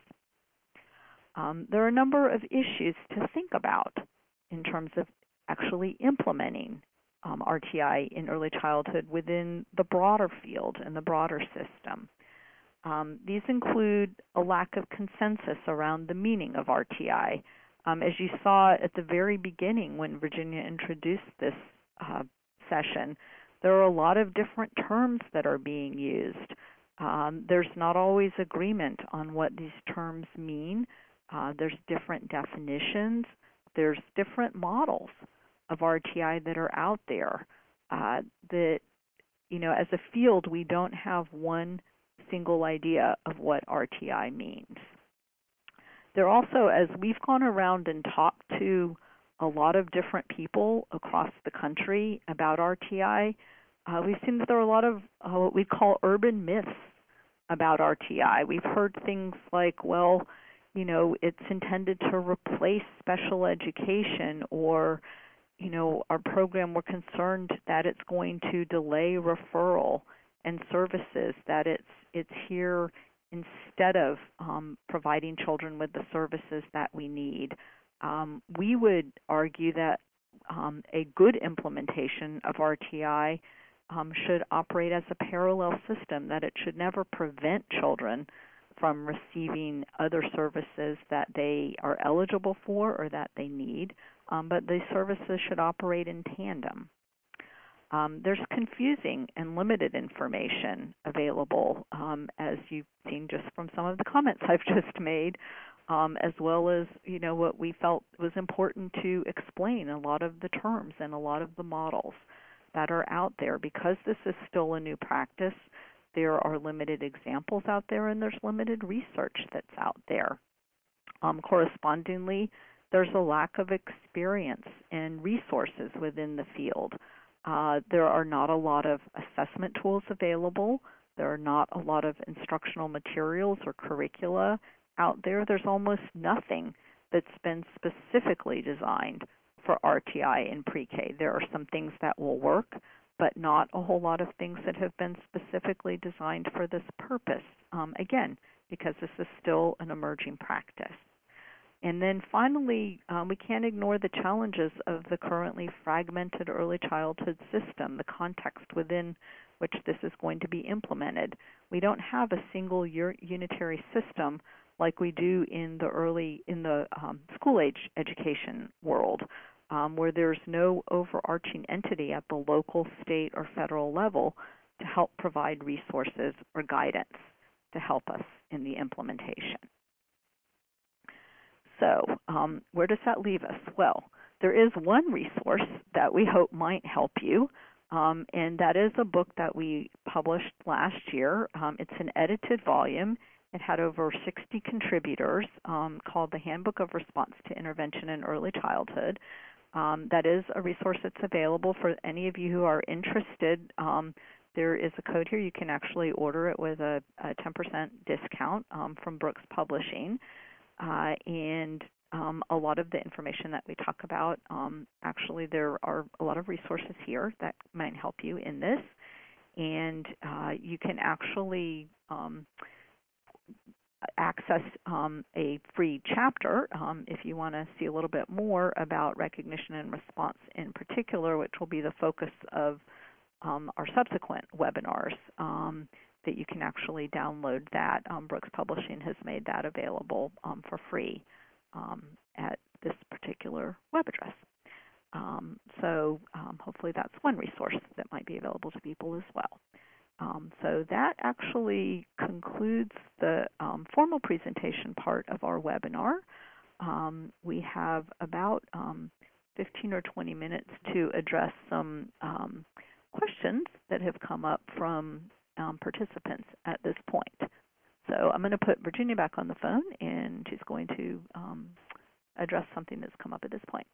There are a number of issues to think about in terms of actually implementing RTI in early childhood within the broader field and the broader system. These include a lack of consensus around the meaning of RTI. As you saw at the very beginning when Virginia introduced this session, there are a lot of different terms that are being used. There's not always agreement on what these terms mean. There's different definitions. There's different models of RTI that are out there. That, as a field, we don't have one single idea of what RTI means. There also, as we've gone around and talked to a lot of different people across the country about RTI, we've seen that there are a lot of what we call urban myths about RTI. We've heard things like, well, it's intended to replace special education, or, our program, we're concerned that it's going to delay referral and services, that it's here instead of providing children with the services that we need. We would argue that a good implementation of RTI should operate as a parallel system, that it should never prevent children from receiving other services that they are eligible for or that they need, but these services should operate in tandem. There's confusing and limited information available, as you've seen just from some of the comments I've just made, as well as, what we felt was important to explain a lot of the terms and a lot of the models that are out there. Because this is still a new practice, there are limited examples out there and there's limited research that's out there. Correspondingly, there's a lack of experience and resources within the field. There are not a lot of assessment tools available. There are not a lot of instructional materials or curricula out there. There's almost nothing that's been specifically designed for RTI in pre-K. There are some things that will work, but not a whole lot of things that have been specifically designed for this purpose, again, because this is still an emerging practice. And then finally, we can't ignore the challenges of the currently fragmented early childhood system, the context within which this is going to be implemented. We don't have a single unitary system like we do in the school-age education world, where there's no overarching entity at the local, state, or federal level to help provide resources or guidance to help us in the implementation. So where does that leave us? Well, there is one resource that we hope might help you, and that is a book that we published last year. It's an edited volume. It had over 60 contributors, called The Handbook of Response to Intervention in Early Childhood. That is a resource that's available for any of you who are interested. There is a code here. You can actually order it with a 10% discount from Brooks Publishing. And a lot of the information that we talk about, actually there are a lot of resources here that might help you in this. And you can actually access a free chapter if you want to see a little bit more about recognition and response in particular, which will be the focus of our subsequent webinars, that you can actually download that. Brooks Publishing has made that available for free at this particular web address. So hopefully that's one resource that might be available to people as well. So that actually concludes the formal presentation part of our webinar. We have about 15 or 20 minutes to address some questions that have come up from participants at this point. So I'm going to put Virginia back on the phone, and she's going to address something that's come up at this point.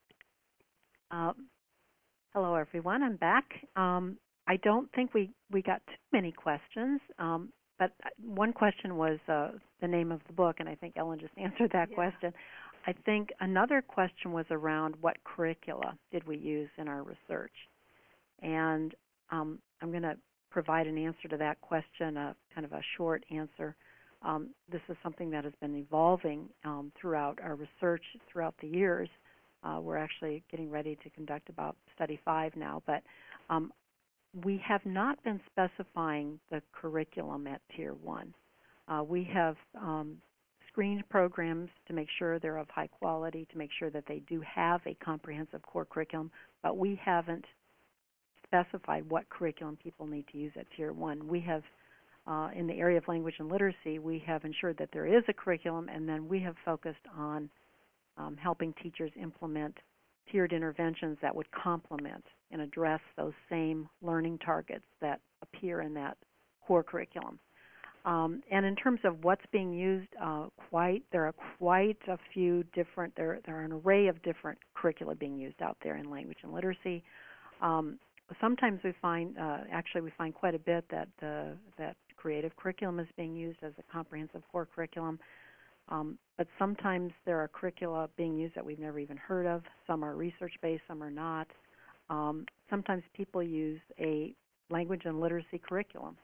Hello, everyone. I'm back. I don't think we got too many questions, but one question was the name of the book, and I think Ellen just answered that question. I think another question was around what curricula did we use in our research. And I'm going to provide an answer to that question, kind of a short answer. This is something that has been evolving throughout our research throughout the years. We're actually getting ready to conduct about Study 5 now, but we have not been specifying the curriculum at Tier 1. We have screened programs to make sure they're of high quality, to make sure that they do have a comprehensive core curriculum, but we haven't specified what curriculum people need to use at Tier 1. We have, in the area of language and literacy, we have ensured that there is a curriculum, and then we have focused on helping teachers implement tiered interventions that would complement and address those same learning targets that appear in that core curriculum. And in terms of what's being used, there are quite a few different, there are an array of different curricula being used out there in language and literacy. Sometimes we find, actually we find quite a bit that that creative curriculum is being used as a comprehensive core curriculum. But sometimes there are curricula being used that we've never even heard of. Some are research-based, some are not. Sometimes people use a language and literacy curriculum.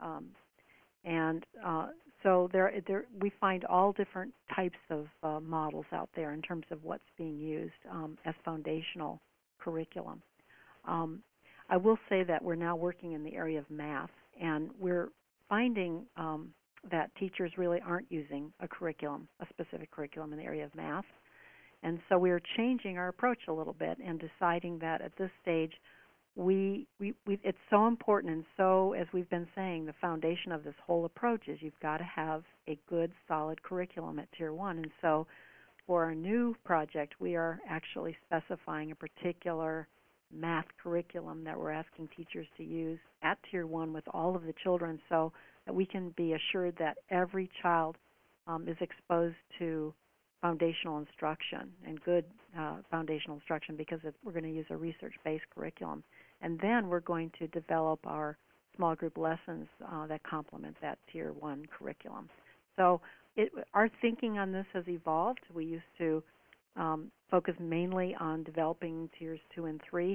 So we find all different types of models out there in terms of what's being used as foundational curriculum. I will say that we're now working in the area of math, and we're finding that teachers really aren't using a specific curriculum in the area of math. And so we're changing our approach a little bit and deciding that at this stage it's so important, and so, as we've been saying, the foundation of this whole approach is you've got to have a good, solid curriculum at Tier 1. And so for our new project, we are actually specifying a particular math curriculum that we're asking teachers to use at Tier 1 with all of the children, so that we can be assured that every child is exposed to foundational instruction and good foundational instruction, because we're going to use a research-based curriculum. And then we're going to develop our small group lessons that complement that Tier 1 curriculum. So our thinking on this has evolved. We used to focus mainly on developing Tiers 2 and 3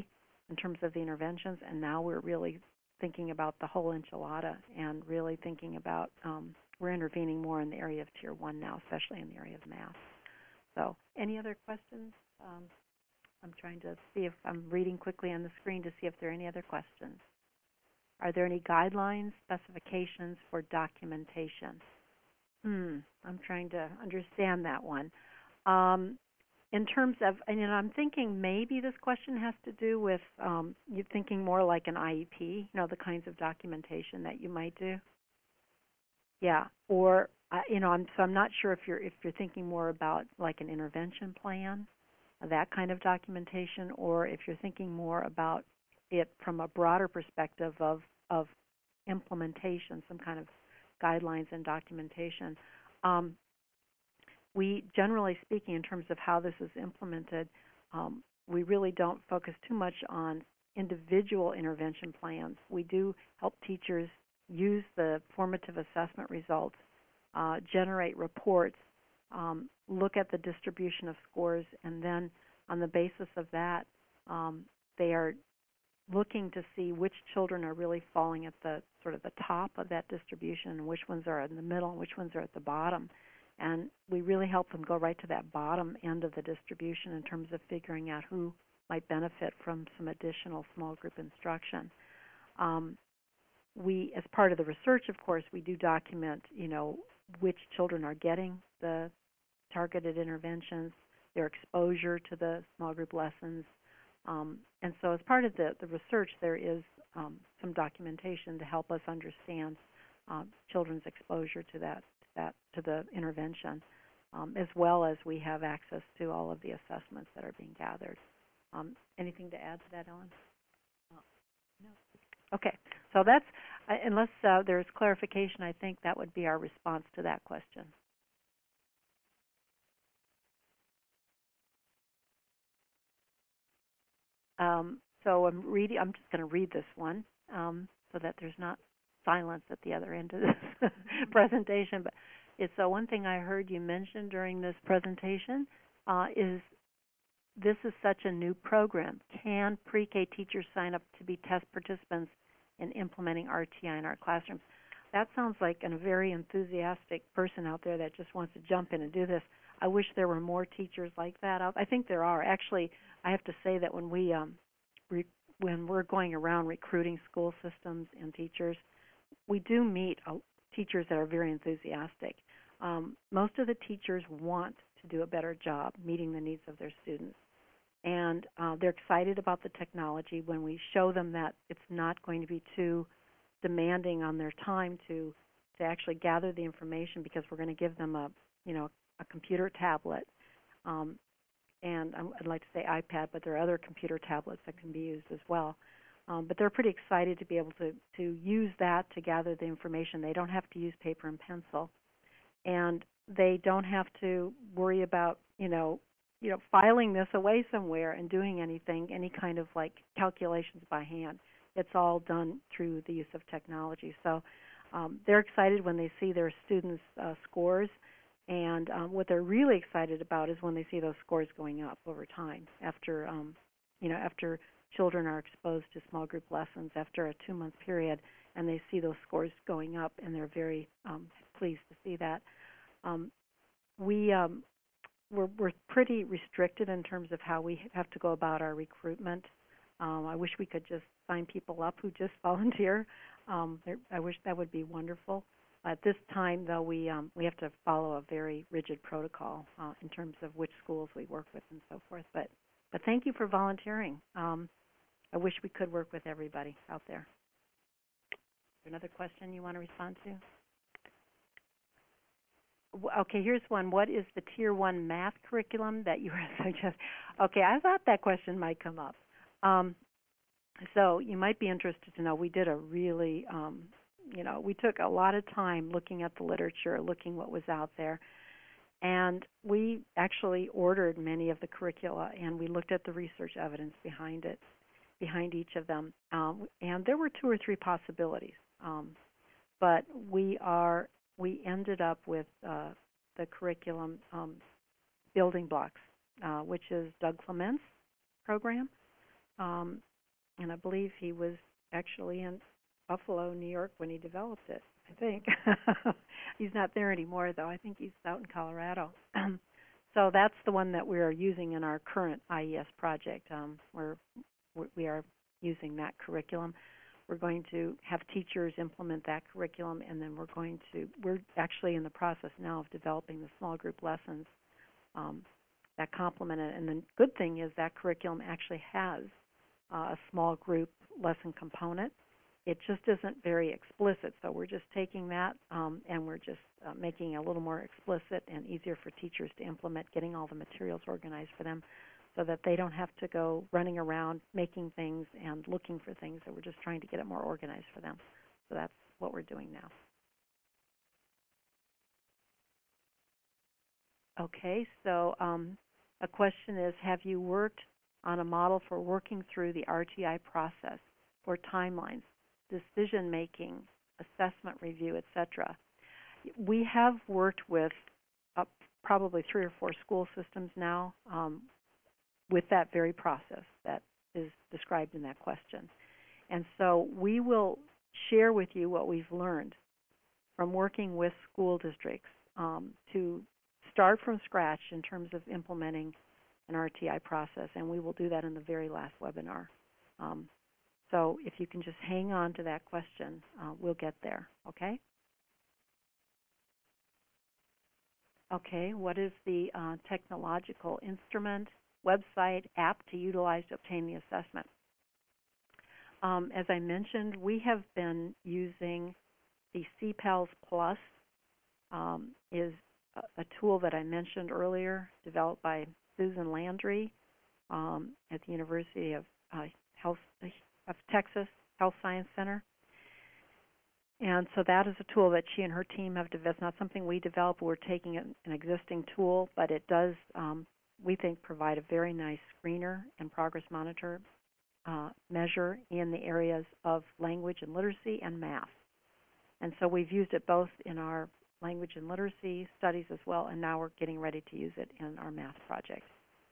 in terms of the interventions, and now we're really thinking about the whole enchilada and really thinking about we're intervening more in the area of Tier 1 now, especially in the area of math. So any other questions? I'm trying to see if I'm reading quickly on the screen to see if there are any other questions. Are there any guidelines, specifications for documentation? I'm trying to understand that one. In terms of, and I'm thinking maybe this question has to do with you thinking more like an IEP, the kinds of documentation that you might do. Yeah, or I'm not sure if you're thinking more about like an intervention plan, that kind of documentation, or if you're thinking more about it from a broader perspective of implementation, some kind of guidelines and documentation. We, generally speaking, in terms of how this is implemented, we really don't focus too much on individual intervention plans. We do help teachers use the formative assessment results, generate reports, look at the distribution of scores, and then on the basis of that, they are looking to see which children are really falling at the sort of the top of that distribution, and which ones are in the middle, and which ones are at the bottom. And we really help them go right to that bottom end of the distribution in terms of figuring out who might benefit from some additional small group instruction. We, as part of the research, of course, we do document, which children are getting the targeted interventions, their exposure to the small group lessons. And so as part of the research, there is some documentation to help us understand children's exposure to to the intervention, as well as we have access to all of the assessments that are being gathered. Anything to add to that, Ellen? No. Okay, so that's, unless there's clarification, I think that would be our response to that question. So I'm just going to read this one so that there's not silence at the other end of this presentation. But it's one thing I heard you mention during this presentation is this is such a new program. Can pre-K teachers sign up to be test participants in implementing RTI in our classrooms? That sounds like a very enthusiastic person out there that just wants to jump in and do this. I wish there were more teachers like that. I think there are. Actually, I have to say that when when we're going around recruiting school systems and teachers, we do meet teachers that are very enthusiastic. Most of the teachers want to do a better job meeting the needs of their students. And they're excited about the technology when we show them that it's not going to be too demanding on their time to actually gather the information, because we're going to give them a computer tablet. And I'd like to say iPad, but there are other computer tablets that can be used as well. But they're pretty excited to be able to use that to gather the information. They don't have to use paper and pencil, and they don't have to worry about filing this away somewhere and doing any kind of like calculations by hand. It's all done through the use of technology. So they're excited when they see their students' scores. And what they're really excited about is when they see those scores going up over time after children are exposed to small group lessons after a 2-month period, and they see those scores going up, and they're very pleased to see that. We're pretty restricted in terms of how we have to go about our recruitment. I wish we could just sign people up who just volunteer. I wish that would be wonderful. At this time, though, we have to follow a very rigid protocol in terms of which schools we work with and so forth. But thank you for volunteering. I wish we could work with everybody out there. Another question you want to respond to? Okay, here's one. What is the Tier 1 math curriculum that you were suggesting? Okay, I thought that question might come up. So you might be interested to know we did a really we took a lot of time looking at the literature, looking what was out there, and we actually ordered many of the curricula, and we looked at the research evidence behind each of them, and there were 2 or 3 possibilities, but we ended up with the curriculum building blocks, which is Doug Clement's program. and I believe he was actually in Buffalo, New York when he developed it, I think. He's not there anymore, though. I think he's out in Colorado. So that's the one that we are using in our current IES project. We are using that curriculum. We're going to have teachers implement that curriculum, and then we're actually in the process now of developing the small group lessons that complement it. And the good thing is that curriculum actually has a small group lesson component. It just isn't very explicit, so we're just taking that and we're just making it a little more explicit and easier for teachers to implement, getting all the materials organized for them so that they don't have to go running around making things and looking for things. So we're just trying to get it more organized for them. So that's what we're doing now. Okay, so a question is, have you worked on a model for working through the RTI process for timelines, decision-making, assessment review, etc.? We have worked with probably 3 or 4 school systems now with that very process that is described in that question. And so we will share with you what we've learned from working with school districts to start from scratch in terms of implementing an RTI process, and we will do that in the very last webinar. So if you can just hang on to that question, we'll get there, okay? Okay, what is the technological instrument, website, app to utilize to obtain the assessment? As I mentioned, we have been using the CPALS Plus, is a tool that I mentioned earlier, developed by Susan Landry at the University of Texas Health Science Center. And so that is a tool that she and her team have developed. It's not something we developed. We're taking an existing tool, but it does, we think, provide a very nice screener and progress monitor measure in the areas of language and literacy and math. And so we've used it both in our language and literacy studies as well, and now we're getting ready to use it in our math project.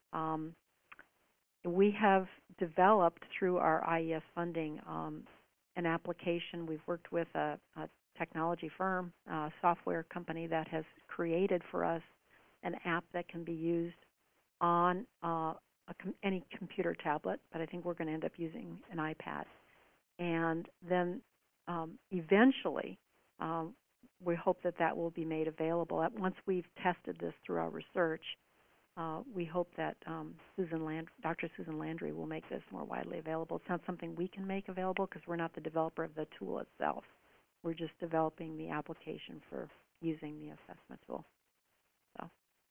We have developed through our IES funding an application. We've worked with a technology firm, a software company that has created for us an app that can be used on any computer tablet, but I think we're going to end up using an iPad. And then eventually, we hope that that will be made available. Once we've tested this through our research, we hope that Dr. Susan Landry will make this more widely available. It's not something we can make available because we're not the developer of the tool itself. We're just developing the application for using the assessment tool. So,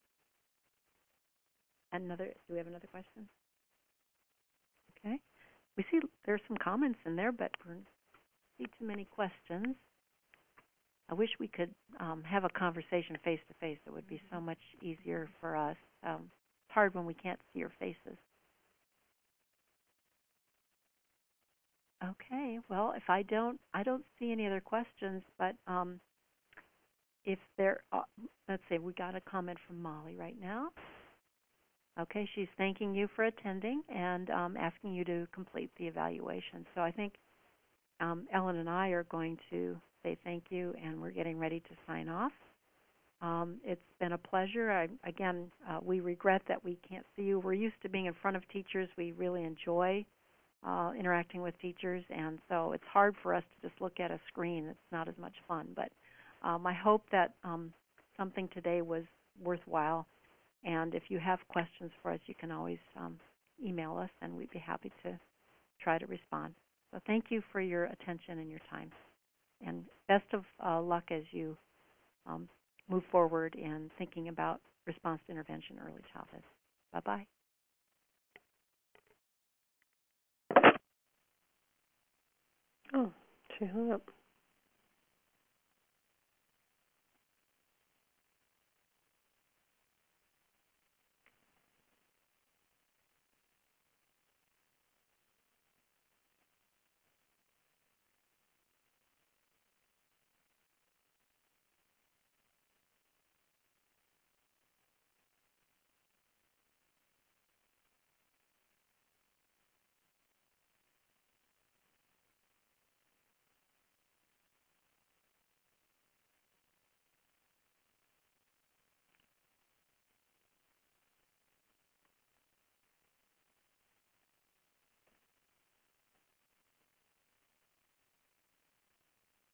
do we have another question? Okay. We see there's some comments in there, but we don't see too many questions. I wish we could have a conversation face-to-face. It would be so much easier for us. It's hard when we can't see your faces. Okay, well, if I don't see any other questions, but if there, let's see, we got a comment from Molly right now. Okay, she's thanking you for attending and asking you to complete the evaluation. So I think Ellen and I are going to say thank you, and we're getting ready to sign off. It's been a pleasure. We regret that we can't see you. We're used to being in front of teachers. We really enjoy interacting with teachers, and so it's hard for us to just look at a screen. It's not as much fun. But I hope that something today was worthwhile. And if you have questions for us, you can always email us, and we'd be happy to try to respond. So thank you for your attention and your time. And best of luck as you move forward in thinking about response to intervention early childhood. Bye-bye. Oh, she hung up.